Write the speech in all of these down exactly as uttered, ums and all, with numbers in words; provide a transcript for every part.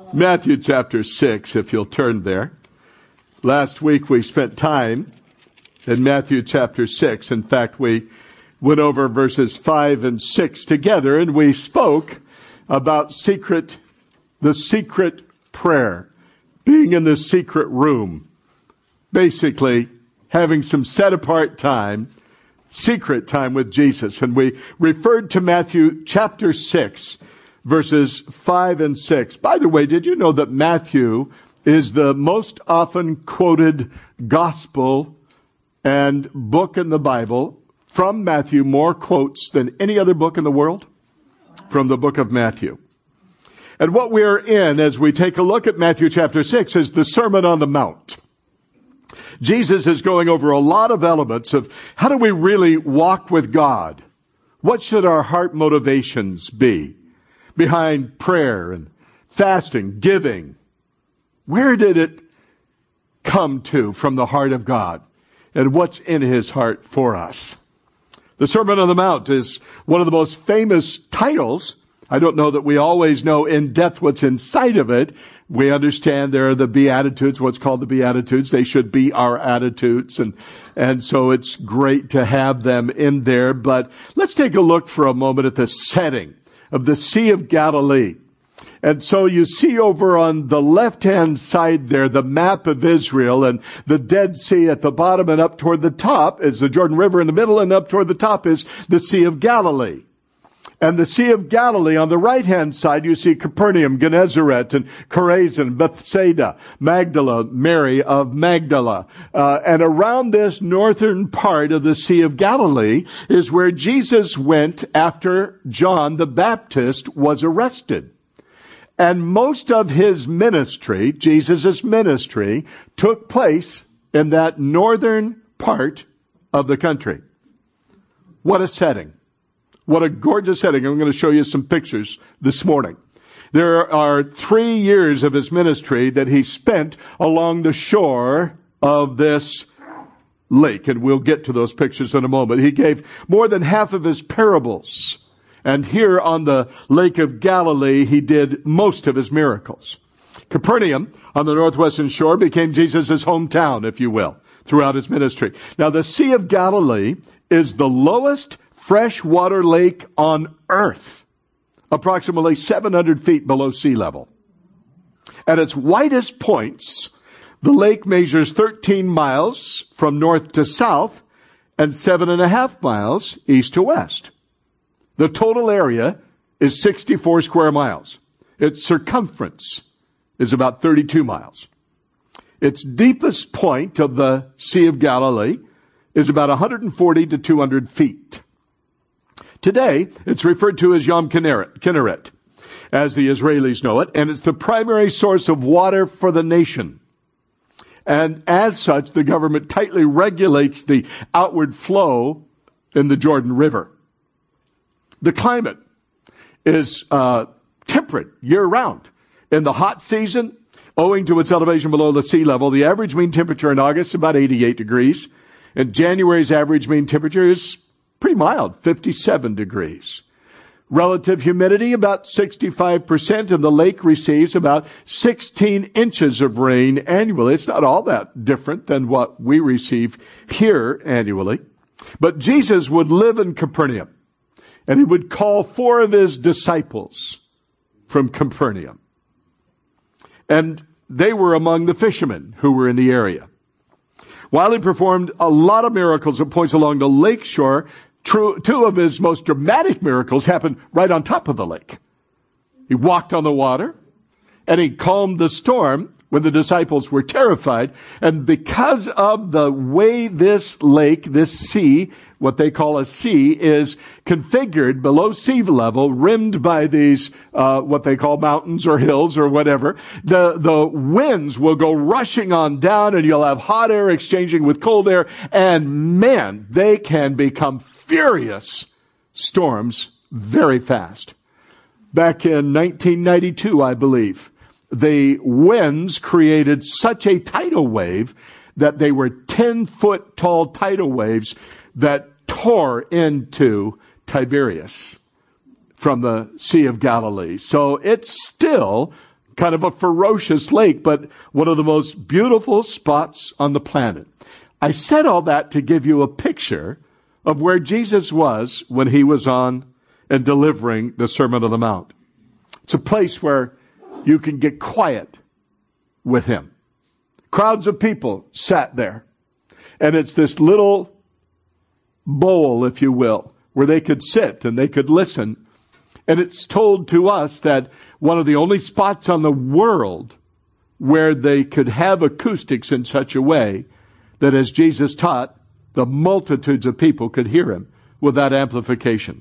Matthew chapter six, if you'll turn there. Last week we spent time in Matthew chapter six. In fact, we went over verses five and six together, and we spoke about secret, the secret prayer, being in the secret room, basically having some set-apart time, secret time with Jesus. And we referred to Matthew chapter six, verses five and six. By the way, did you know that Matthew is the most often quoted gospel and book in the Bible? From Matthew, more quotes than any other book in the world from the book of Matthew. And what we're in as we take a look at Matthew chapter six is the Sermon on the Mount. Jesus is going over a lot of elements of how do we really walk with God? What should our heart motivations be behind prayer and fasting, giving? Where did it come to from the heart of God? And what's in his heart for us? The Sermon on the Mount is one of the most famous titles. I don't know that we always know in depth what's inside of it. We understand there are the Beatitudes, what's called the Beatitudes. They should be our attitudes. And, and so it's great to have them in there. But let's take a look for a moment at the setting of the Sea of Galilee. And so you see over on the left-hand side there, the map of Israel, and the Dead Sea at the bottom, and up toward the top is the Jordan River in the middle, and up toward the top is the Sea of Galilee. And the Sea of Galilee, on the right-hand side, you see Capernaum, Gennesaret, and Chorazin, Bethsaida, Magdala, Mary of Magdala. Uh, and around this northern part of the Sea of Galilee is where Jesus went after John the Baptist was arrested. And most of his ministry, Jesus' ministry, took place in that northern part of the country. What a setting. What a gorgeous setting. I'm going to show you some pictures this morning. There are three years of his ministry that he spent along the shore of this lake, and we'll get to those pictures in a moment. He gave more than half of his parables, and here on the Lake of Galilee, he did most of his miracles. Capernaum, on the northwestern shore, became Jesus' hometown, if you will, throughout his ministry. Now, the Sea of Galilee is the lowest freshwater lake on earth, approximately seven hundred feet below sea level. At its widest points, the lake measures thirteen miles from north to south and seven and a half miles east to west. The total area is sixty-four square miles. Its circumference is about thirty-two miles. Its deepest point of the Sea of Galilee is about one hundred forty to two hundred feet. Today, it's referred to as Yom Kinneret, as the Israelis know it, and it's the primary source of water for the nation. And as such, the government tightly regulates the outward flow in the Jordan River. The climate is uh, temperate year-round. In the hot season, owing to its elevation below the sea level, the average mean temperature in August is about eighty-eight degrees. And January's average mean temperature is pretty mild, fifty-seven degrees. Relative humidity, about sixty-five percent, and the lake receives about sixteen inches of rain annually. It's not all that different than what we receive here annually. But Jesus would live in Capernaum, and he would call four of his disciples from Capernaum. And they were among the fishermen who were in the area. While he performed a lot of miracles at points along the lake shore, True, two of his most dramatic miracles happened right on top of the lake. He walked on the water, and he calmed the storm when the disciples were terrified. And because of the way this lake, this sea, what they call a sea, is configured below sea level, rimmed by these, uh, what they call mountains or hills or whatever, the, the winds will go rushing on down, and you'll have hot air exchanging with cold air. And man, they can become furious storms very fast. Back in nineteen ninety-two, I believe, the winds created such a tidal wave that they were ten-foot tall tidal waves that tore into Tiberias from the Sea of Galilee. So it's still kind of a ferocious lake, but one of the most beautiful spots on the planet. I said all that to give you a picture of where Jesus was when he was on and delivering the Sermon on the Mount. It's a place where you can get quiet with him. Crowds of people sat there. And it's this little bowl, if you will, where they could sit and they could listen. And it's told to us that one of the only spots on the world where they could have acoustics in such a way that as Jesus taught, the multitudes of people could hear him without amplification.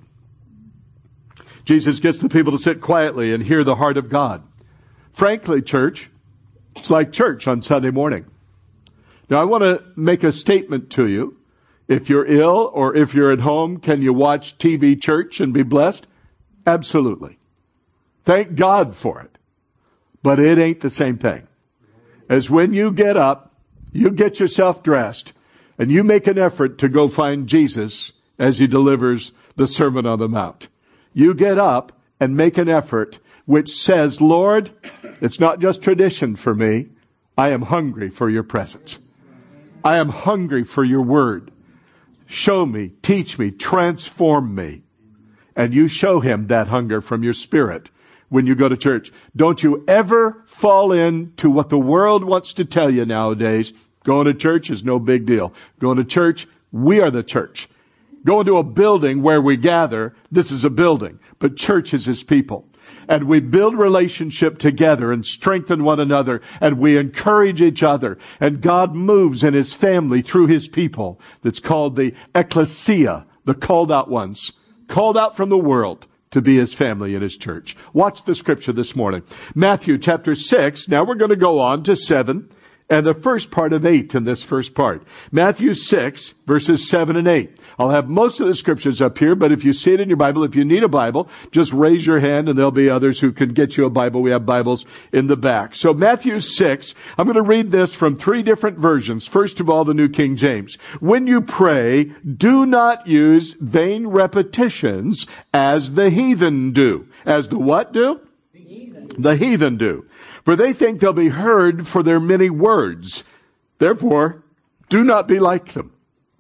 Jesus gets the people to sit quietly and hear the heart of God. Frankly, church, it's like church on Sunday morning. Now, I want to make a statement to you. If you're ill or if you're at home, can you watch T V church and be blessed? Absolutely. Thank God for it. But it ain't the same thing as when you get up, you get yourself dressed, and you make an effort to go find Jesus as he delivers the Sermon on the Mount. You get up and make an effort which says, Lord, it's not just tradition for me. I am hungry for your presence. I am hungry for your word. Show me, teach me, transform me. And you show him that hunger from your spirit when you go to church. Don't you ever fall into what the world wants to tell you nowadays. Going to church is no big deal. Going to church, we are the church. Going to a building where we gather, this is a building, but church is his people. And we build relationship together and strengthen one another, and we encourage each other. And God moves in his family through his people. That's called the ecclesia, the called out ones, called out from the world to be his family in his church. Watch the scripture this morning. Matthew chapter six. Now we're going to go on to seven and the first part of eight in this first part. Matthew six, verses seven and eight. I'll have most of the scriptures up here, but if you see it in your Bible, if you need a Bible, just raise your hand and there'll be others who can get you a Bible. We have Bibles in the back. So Matthew six, I'm going to read this from three different versions. First of all, the New King James. When you pray, do not use vain repetitions as the heathen do. As the what do? The heathen. The heathen do. For they think they'll be heard for their many words. Therefore, do not be like them.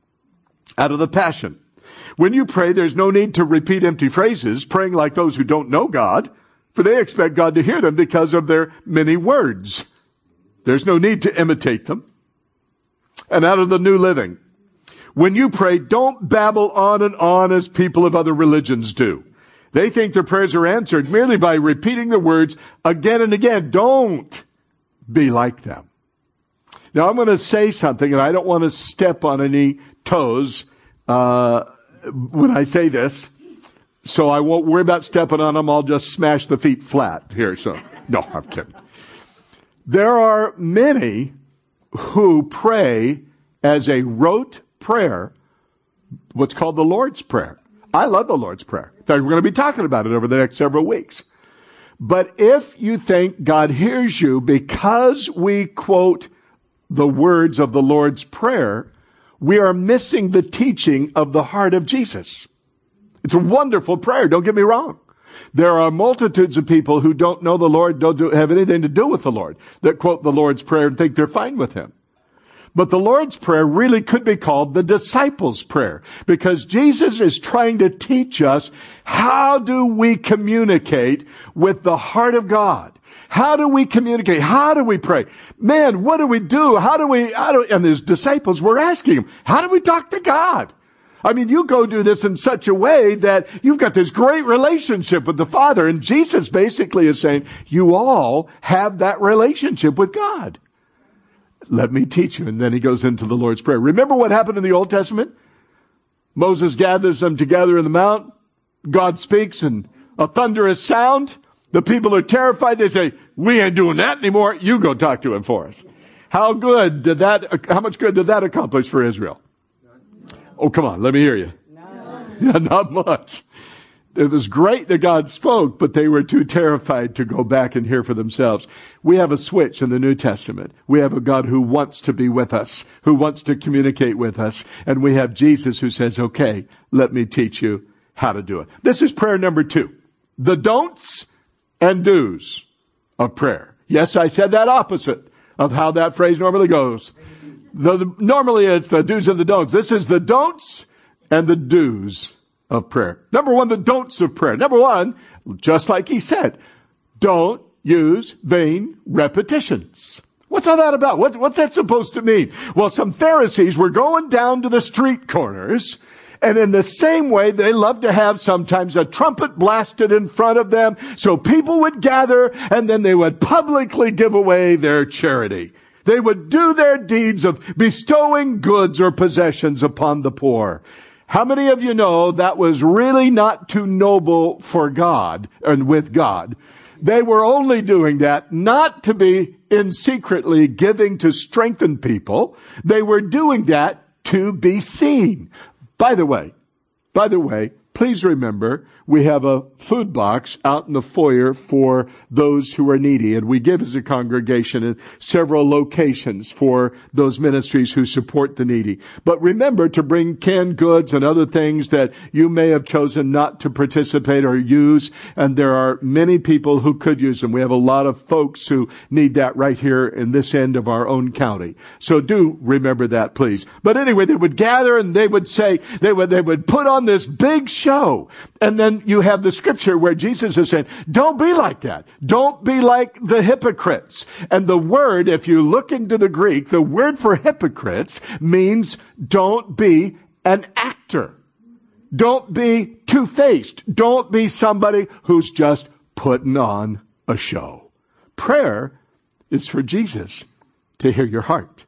Out of the Passion. When you pray, there's no need to repeat empty phrases, praying like those who don't know God, for they expect God to hear them because of their many words. There's no need to imitate them. And out of the New Living. When you pray, don't babble on and on as people of other religions do. They think their prayers are answered merely by repeating the words again and again. Don't be like them. Now, I'm going to say something, and I don't want to step on any toes uh, when I say this, so I won't worry about stepping on them. I'll just smash the feet flat here. So, no, I'm kidding. There are many who pray as a rote prayer, what's called the Lord's Prayer. I love the Lord's Prayer. In fact, we're going to be talking about it over the next several weeks. But if you think God hears you because we quote the words of the Lord's Prayer, we are missing the teaching of the heart of Jesus. It's a wonderful prayer. Don't get me wrong. There are multitudes of people who don't know the Lord, don't do, have anything to do with the Lord, that quote the Lord's Prayer and think they're fine with him. But the Lord's Prayer really could be called the disciples' prayer, because Jesus is trying to teach us how do we communicate with the heart of God. How do we communicate? How do we pray? Man, what do we do? How do we, how do, and his disciples were asking him, how do we talk to God? I mean, you go do this in such a way that you've got this great relationship with the Father. And Jesus basically is saying, you all have that relationship with God. Let me teach you. And then he goes into the Lord's Prayer. Remember what happened in the Old Testament? Moses gathers them together in the mount. God speaks and a thunderous sound. The people are terrified. They say, we ain't doing that anymore. You go talk to him for us. How good did that, how much good did that accomplish for Israel? Oh, come on. Let me hear you. Yeah, not much. It was great that God spoke, but they were too terrified to go back and hear for themselves. We have a switch in the New Testament. We have a God who wants to be with us, who wants to communicate with us. And we have Jesus who says, okay, let me teach you how to do it. This is prayer number two. The don'ts and do's of prayer. Yes, I said that opposite of how that phrase normally goes. The, the, normally it's the do's and the don'ts. This is the don'ts and the do's of prayer. Number one, the don'ts of prayer. Number one, just like he said, don't use vain repetitions. What's all that about? What's, what's that supposed to mean? Well, some Pharisees were going down to the street corners, and in the same way, they love to have sometimes a trumpet blasted in front of them so people would gather, and then they would publicly give away their charity. They would do their deeds of bestowing goods or possessions upon the poor. How many of you know that was really not too noble for God and with God? They were only doing that not to be in secretly giving to strengthen people. They were doing that to be seen. By the way, by the way, please remember, we have a food box out in the foyer for those who are needy. And we give as a congregation in several locations for those ministries who support the needy. But remember to bring canned goods and other things that you may have chosen not to participate or use. And there are many people who could use them. We have a lot of folks who need that right here in this end of our own county. So do remember that, please. But anyway, they would gather and they would say, they would, they would put on this big show. And then you have the scripture where Jesus is saying, don't be like that. Don't be like the hypocrites. And the word, if you look into the Greek, the word for hypocrites means don't be an actor. Don't be two-faced. Don't be somebody who's just putting on a show. Prayer is for Jesus to hear your heart.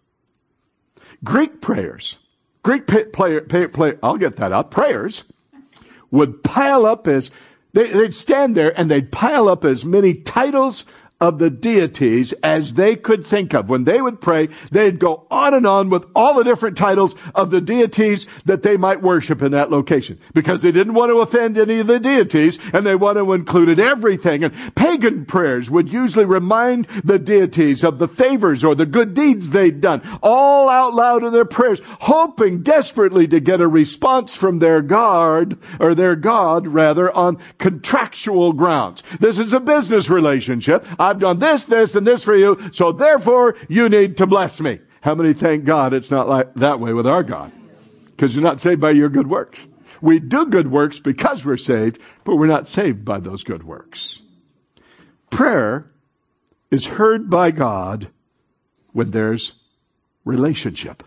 Greek prayers, Greek pay, play, pay, play, I'll get that out, prayers would pile up as, they, they'd stand there and they'd pile up as many titles of the deities as they could think of. When they would pray, they'd go on and on with all the different titles of the deities that they might worship in that location. Because they didn't want to offend any of the deities, and they wanted to include everything. And pagan prayers would usually remind the deities of the favors or the good deeds they'd done, all out loud in their prayers, hoping desperately to get a response from their God, or their God, rather, on contractual grounds. This is a business relationship. I've done this, this, and this for you, so therefore you need to bless me. How many thank God it's not like that way with our God? Because you're not saved by your good works. We do good works because we're saved, but we're not saved by those good works. Prayer is heard by God when there's relationship.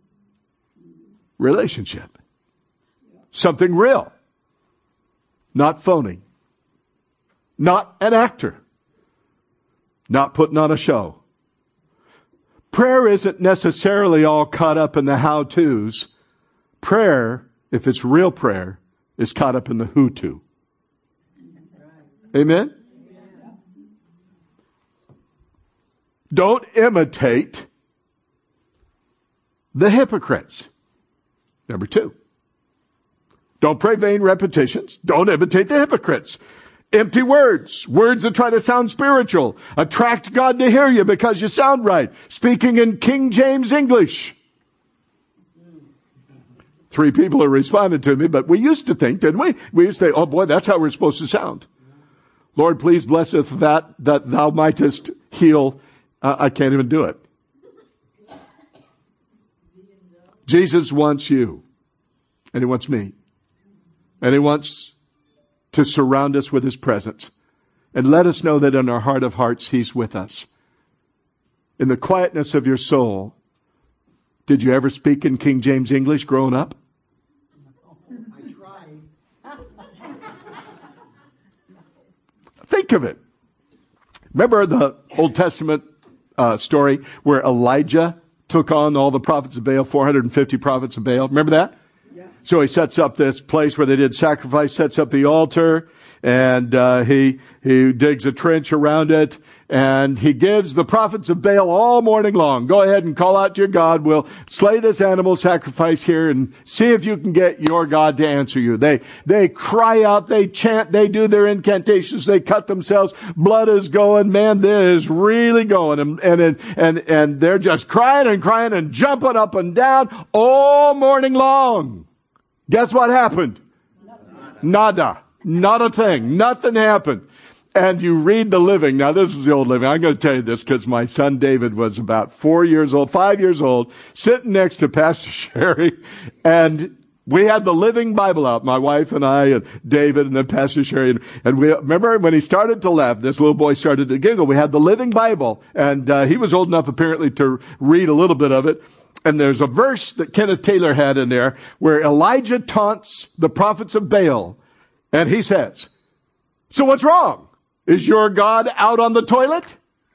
Relationship. Something real. Not phony. Not an actor. Not putting on a show. Prayer isn't necessarily all caught up in the how-tos. Prayer, if it's real prayer, is caught up in the who-to. Amen? Don't imitate the hypocrites. Number two. Don't pray vain repetitions. Don't imitate the hypocrites. Empty words, words that try to sound spiritual, attract God to hear you because you sound right, speaking in King James English. Three people have responded to me, but we used to think, didn't we? We used to think, oh boy, that's how we're supposed to sound. Lord, please blesseth that, that thou mightest heal. Uh, I can't even do it. Jesus wants you, and he wants me, and he wants to surround us with his presence and let us know that in our heart of hearts, he's with us. In the quietness of your soul, did you ever speak in King James English growing up? I tried. Think of it. Remember the Old Testament uh, story where Elijah took on all the prophets of Baal, four hundred fifty prophets of Baal? Remember that? So he sets up this place where they did sacrifice, sets up the altar, and uh, he he digs a trench around it, and he gives the prophets of Baal all morning long, go ahead and call out to your God. We'll slay this animal sacrifice here and see if you can get your God to answer you. They they cry out, they chant, they do their incantations, they cut themselves, blood is going, man, this is really going, and and and and they're just crying and crying and jumping up and down all morning long. Guess what happened? Nada. Not a thing. Nothing happened. and you read the living. Now, this is the old living. I'm going to tell you this because my son David was about four years old, five years old, sitting next to Pastor Sherry, and we had the Living Bible out, my wife and I and David and then Pastor Sherry. And, and we remember when he started to laugh, this little boy started to giggle. We had the Living Bible, and uh, he was old enough apparently to read a little bit of it. And there's a verse that Kenneth Taylor had in there where Elijah taunts the prophets of Baal. And he says, so what's wrong? Is your God out on the toilet?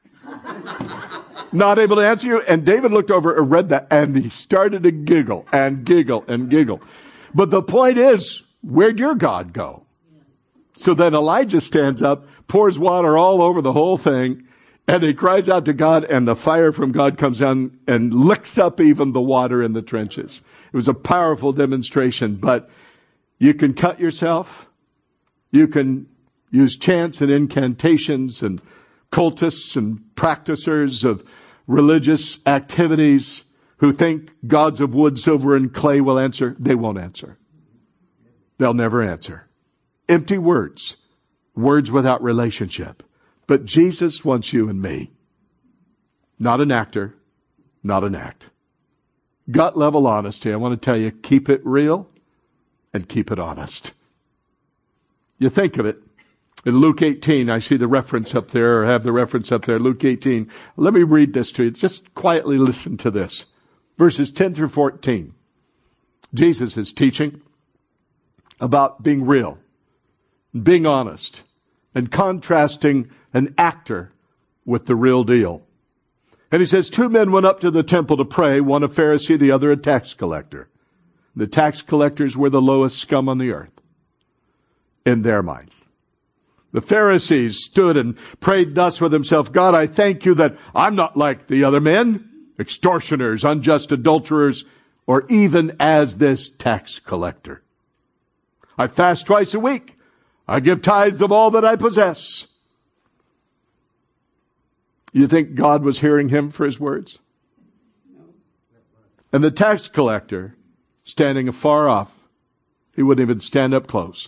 Not able to answer you? And David looked over and read that, and he started to giggle and giggle and giggle. But the point is, where'd your God go? So then Elijah stands up, pours water all over the whole thing, and he cries out to God, and the fire from God comes down and licks up even the water in the trenches. It was a powerful demonstration, but you can cut yourself. You can use chants and incantations and cultists and practicers of religious activities who think gods of wood, silver, and clay will answer. They won't answer. They'll never answer. Empty words. Words without relationship. But Jesus wants you and me. Not an actor. Not an act. Gut level honesty. I want to tell you, keep it real and keep it honest. You think of it. In Luke eighteen, I see the reference up there, or have the reference up there, Luke eighteen. Let me read this to you. Just quietly listen to this. Verses ten through fourteen. Jesus is teaching about being real, being honest, and contrasting an actor with the real deal. And he says, two men went up to the temple to pray, one a Pharisee, the other a tax collector. The tax collectors were the lowest scum on the earth in their minds. The Pharisees stood and prayed thus with himself, God, I thank you that I'm not like the other men, extortioners, unjust adulterers, or even as this tax collector. I fast twice a week. I give tithes of all that I possess. You think God was hearing him for his words? And the tax collector, standing afar off, he wouldn't even stand up close.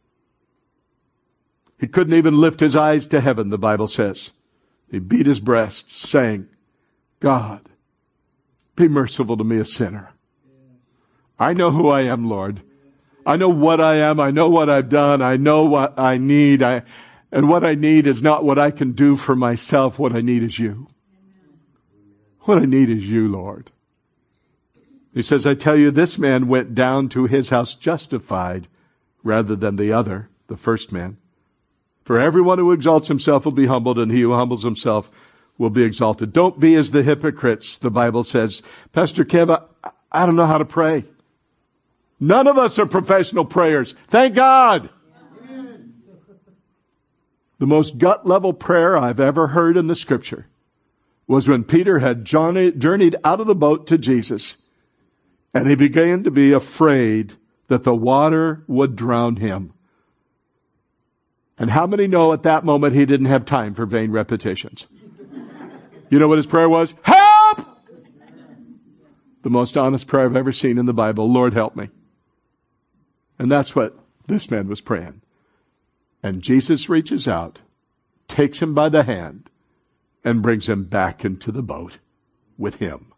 He couldn't even lift his eyes to heaven, the Bible says. He beat his breast, saying, God, be merciful to me, a sinner. I know who I am, Lord. I know what I am. I know what I've done. I know what I need. I, and what I need is not what I can do for myself. What I need is you. What I need is you, Lord. He says, I tell you, this man went down to his house justified rather than the other, the first man. For everyone who exalts himself will be humbled, and he who humbles himself will be exalted. Don't be as the hypocrites, the Bible says. Pastor Kev, I, I don't know how to pray. None of us are professional prayers. Thank God. Amen. The most gut-level prayer I've ever heard in the Scripture was when Peter had journeyed out of the boat to Jesus, and he began to be afraid that the water would drown him. And how many know at that moment he didn't have time for vain repetitions? You know what his prayer was? Help! The most honest prayer I've ever seen in the Bible. Lord, help me. And that's what this man was praying. And Jesus reaches out, takes him by the hand, and brings him back into the boat with him.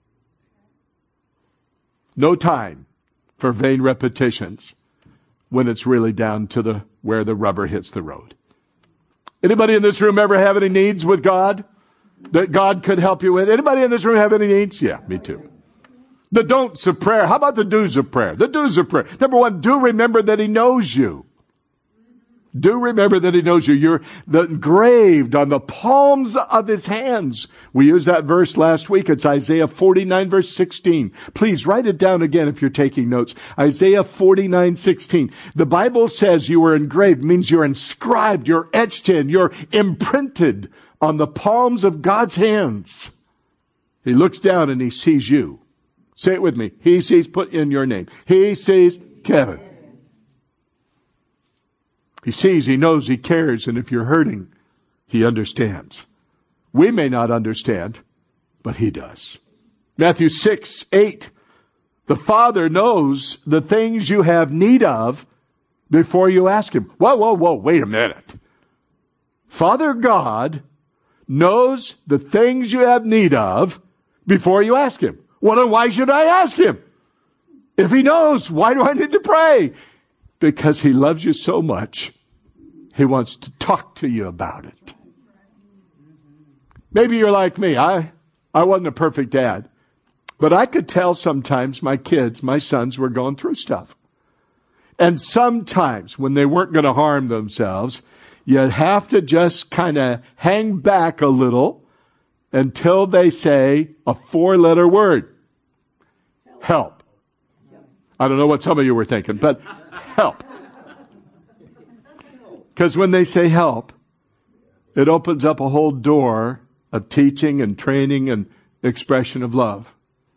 No time for vain repetitions when it's really down to the where the rubber hits the road. Anybody in this room ever have any needs with God that God could help you with? Anybody in this room have any needs? Yeah, me too. The don'ts of prayer. How about the do's of prayer? The do's of prayer. Number one, do remember that he knows you. Do remember that he knows you. You're engraved on the palms of his hands. We used that verse last week. It's Isaiah forty-nine, verse sixteen. Please write it down again if you're taking notes. Isaiah forty-nine, sixteen. The Bible says you were engraved, means you're inscribed, you're etched in, you're imprinted on the palms of God's hands. He looks down and he sees you. Say it with me. He sees, put in your name. He sees Kevin. He sees, he knows, he cares, and if you're hurting, he understands. We may not understand, but he does. Matthew six, eight. The Father knows the things you have need of before you ask him. Whoa, whoa, whoa, wait a minute. Father God knows the things you have need of before you ask Him. Well, then why should I ask Him? If He knows, why do I need to pray? Because He loves you so much, He wants to talk to you about it. Maybe you're like me. I, I wasn't a perfect dad. But I could tell sometimes my kids, my sons, were going through stuff. And sometimes when they weren't going to harm themselves, you'd have to just kind of hang back a little until they say a four-letter word. Help. I don't know what some of you were thinking, but help. Because when they say help, it opens up a whole door of teaching and training and expression of love.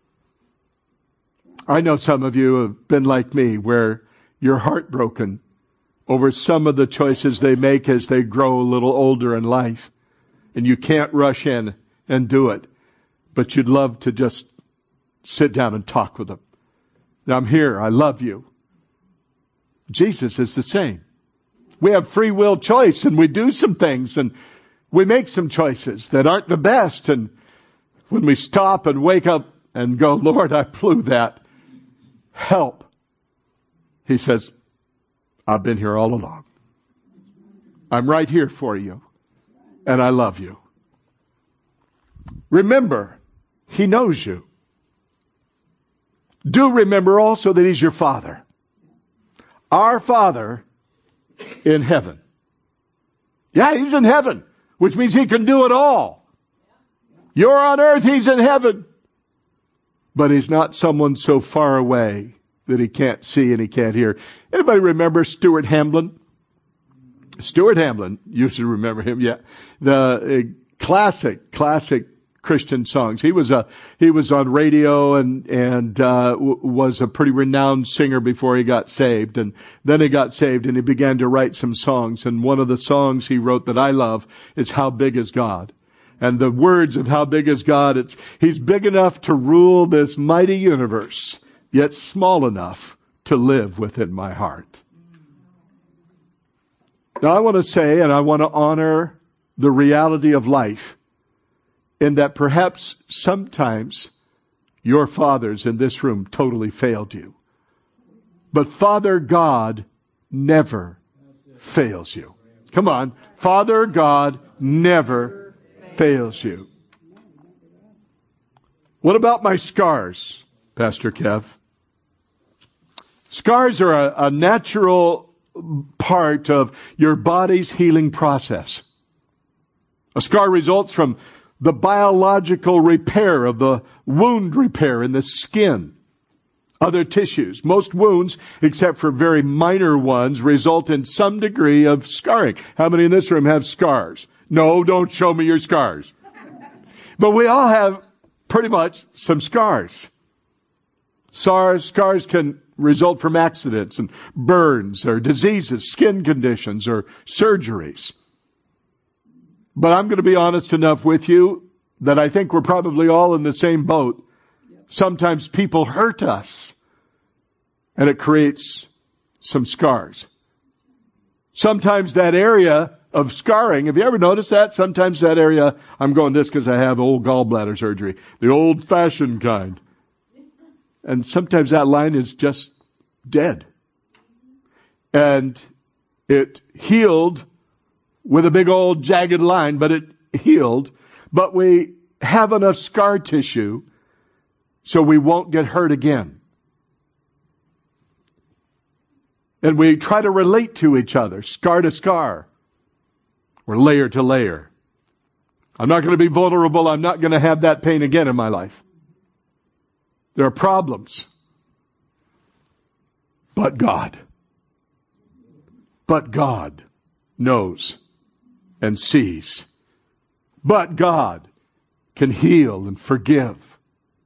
I know some of you have been like me, where you're heartbroken over some of the choices they make as they grow a little older in life. And you can't rush in and do it. But you'd love to just sit down and talk with them. Now, I'm here. I love you. Jesus is the same. We have free will choice, and we do some things, and we make some choices that aren't the best. And when we stop and wake up and go, Lord, I blew that. Help. He says, I've been here all along. I'm right here for you. And I love you. Remember, He knows you. Do remember also that He's your Father. Our Father in heaven. Yeah, He's in heaven, which means He can do it all. You're on earth, He's in heaven. But He's not someone so far away that He can't see and He can't hear. Anybody remember Stuart Hamblin? Stuart Hamblin, you should remember him, yeah. The uh, classic, classic Christian songs. He was a he was on radio and and uh, w- was a pretty renowned singer before he got saved. And then he got saved and he began to write some songs. And one of the songs he wrote that I love is "How Big Is God?" And the words of "How Big Is God?" It's He's big enough to rule this mighty universe, yet small enough to live within my heart. Now I want to say, and I want to honor the reality of life, in that perhaps sometimes your fathers in this room totally failed you. But Father God never fails you. Come on. Father God never fails you. What about my scars, Pastor Kev? Scars are a, a natural part of your body's healing process. A scar results from the biological repair of the wound repair in the skin, other tissues. Most wounds, except for very minor ones, result in some degree of scarring. How many in this room have scars? No, don't show me your scars. But we all have pretty much some scars. Scars, scars can result from accidents and burns or diseases, skin conditions or surgeries. But I'm going to be honest enough with you that I think we're probably all in the same boat. Sometimes people hurt us and it creates some scars. Sometimes that area of scarring, have you ever noticed that? Sometimes that area, I'm going this because I have old gallbladder surgery, the old-fashioned kind. And sometimes that line is just dead. And it healed with a big old jagged line, but it healed. But we have enough scar tissue so we won't get hurt again. And we try to relate to each other, scar to scar, or layer to layer. I'm not going to be vulnerable. I'm not going to have that pain again in my life. There are problems. But God. But God knows and sees. But God can heal and forgive.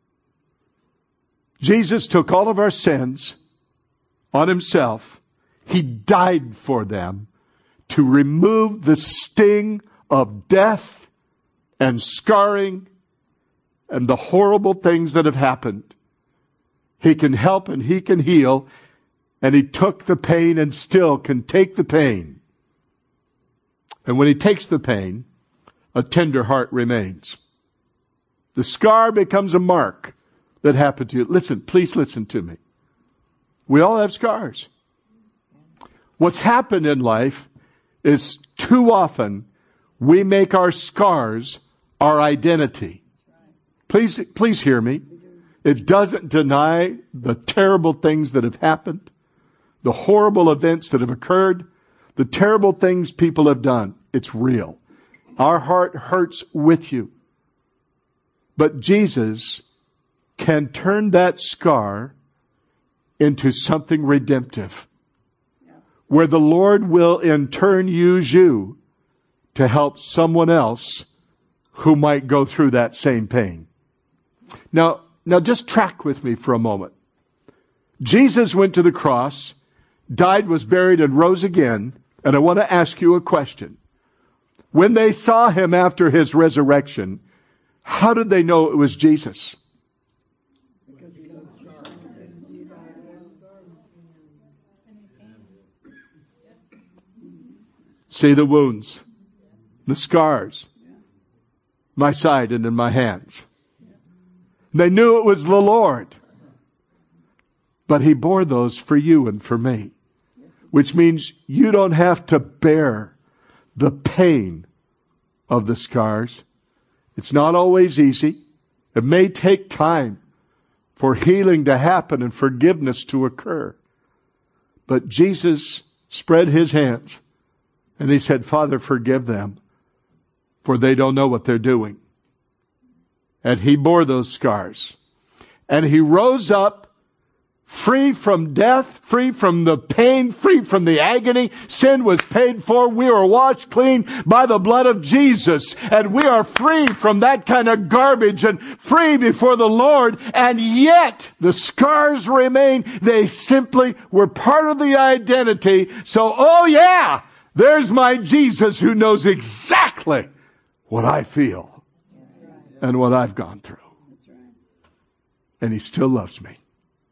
Jesus took all of our sins on Himself. He died for them to remove the sting of death and scarring and the horrible things that have happened. He can help and He can heal, and He took the pain and still can take the pain And when he takes the pain, a tender heart remains. The scar becomes a mark that happened to you. Listen, please listen to me. We all have scars. What's happened in life is too often we make our scars our identity. Please, please hear me. It doesn't deny the terrible things that have happened, the horrible events that have occurred, the terrible things people have done. It's real. Our heart hurts with you. But Jesus can turn that scar into something redemptive, where the Lord will in turn use you to help someone else who might go through that same pain. Now, now just track with me for a moment. Jesus went to the cross, died, was buried, and rose again. And I want to ask you a question. When they saw him after his resurrection, how did they know it was Jesus? See the wounds, the scars, my side and in my hands. They knew it was the Lord. But he bore those for you and for me. Which means you don't have to bear the pain of the scars. It's not always easy. It may take time for healing to happen and forgiveness to occur. But Jesus spread his hands and he said, Father, forgive them, for they don't know what they're doing. And he bore those scars. And he rose up free from death, free from the pain, free from the agony. Sin was paid for. We were washed clean by the blood of Jesus. And we are free from that kind of garbage and free before the Lord. And yet the scars remain. They simply were part of the identity. So, oh yeah, there's my Jesus who knows exactly what I feel and what I've gone through. And he still loves me.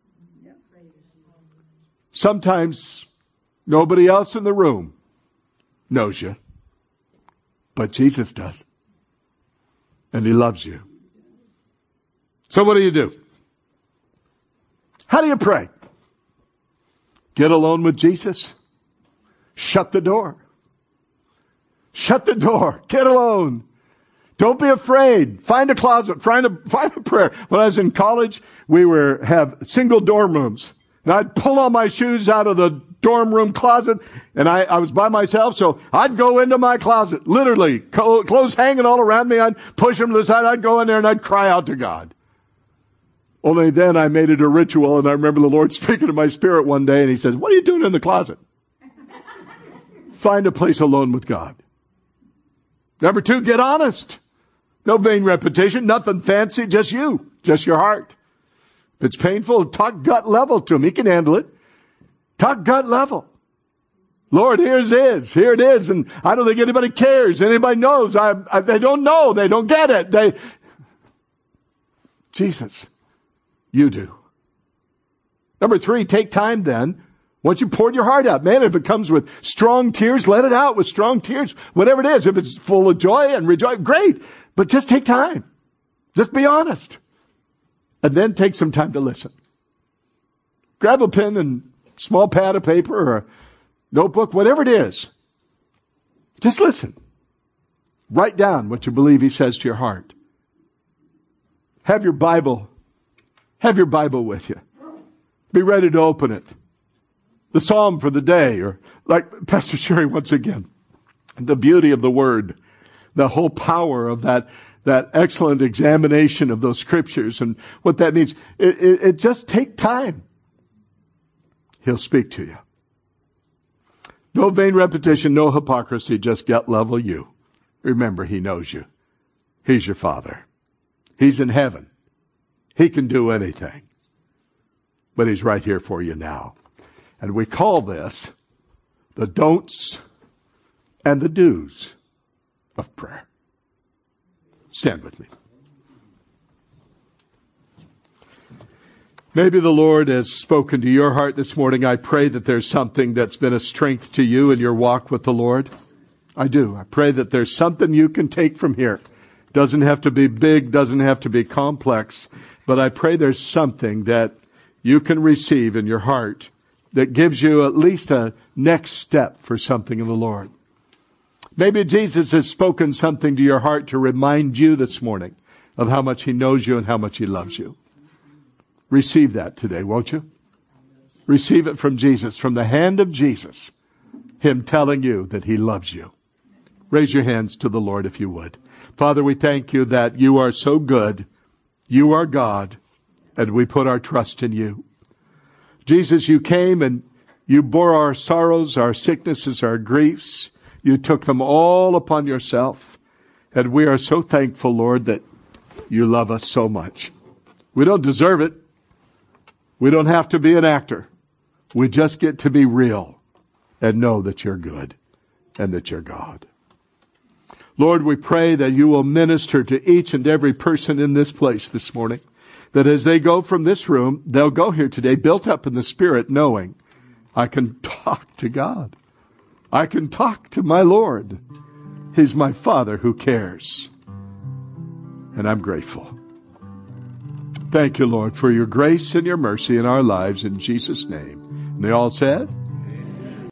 Sometimes nobody else in the room knows you, but Jesus does. And he loves you. So what do you do? How do you pray? Get alone with Jesus. Shut the door. Shut the door. Get alone. Don't be afraid. Find a closet. Find a, find a prayer. When I was in college, we were have single dorm rooms. And I'd pull all my shoes out of the dorm room closet, and I, I was by myself, so I'd go into my closet, literally, co- clothes hanging all around me. I'd push them to the side. I'd go in there, and I'd cry out to God. Only then I made it a ritual, and I remember the Lord speaking to my spirit one day, and he says, what are you doing in the closet? Find a place alone with God. Number two, get honest. No vain repetition, nothing fancy, just you, just your heart. If it's painful, talk gut level to him. He can handle it. Talk gut level. Lord, here's it. Here it is. And I don't think anybody cares. Anybody knows. I, I, they don't know. They don't get it. They, Jesus, you do. Number three, take time then. Once you poured your heart out, man, if it comes with strong tears, let it out with strong tears. Whatever it is, if it's full of joy and rejoice, great. But just take time. Just be honest. And then take some time to listen. Grab a pen and small pad of paper or a notebook, whatever it is. Just listen. Write down what you believe he says to your heart. Have your Bible. Have your Bible with you. Be ready to open it. The Psalm for the day, or like Pastor Sherry once again, the beauty of the Word, the whole power of that that excellent examination of those scriptures and what that means. It, it, it just take time. He'll speak to you. No vain repetition, no hypocrisy, just gut level you. Remember, he knows you. He's your Father. He's in heaven. He can do anything. But he's right here for you now. And we call this the don'ts and the do's of prayer. Stand with me. Maybe the Lord has spoken to your heart this morning. I pray that there's something that's been a strength to you in your walk with the Lord. I do. I pray that there's something you can take from here. Doesn't have to be big, doesn't have to be complex, but I pray there's something that you can receive in your heart that gives you at least a next step for something in the Lord. Maybe Jesus has spoken something to your heart to remind you this morning of how much He knows you and how much He loves you. Receive that today, won't you? Receive it from Jesus, from the hand of Jesus, Him telling you that He loves you. Raise your hands to the Lord if you would. Father, we thank you that you are so good. You are God, and we put our trust in you. Jesus, you came and you bore our sorrows, our sicknesses, our griefs. You took them all upon yourself. And we are so thankful, Lord, that you love us so much. We don't deserve it. We don't have to be an actor. We just get to be real and know that you're good and that you're God. Lord, we pray that you will minister to each and every person in this place this morning. That as they go from this room, they'll go here today built up in the Spirit, knowing I can talk to God. I can talk to my Lord. He's my Father who cares. And I'm grateful. Thank you, Lord, for your grace and your mercy in our lives in Jesus' name. And they all said...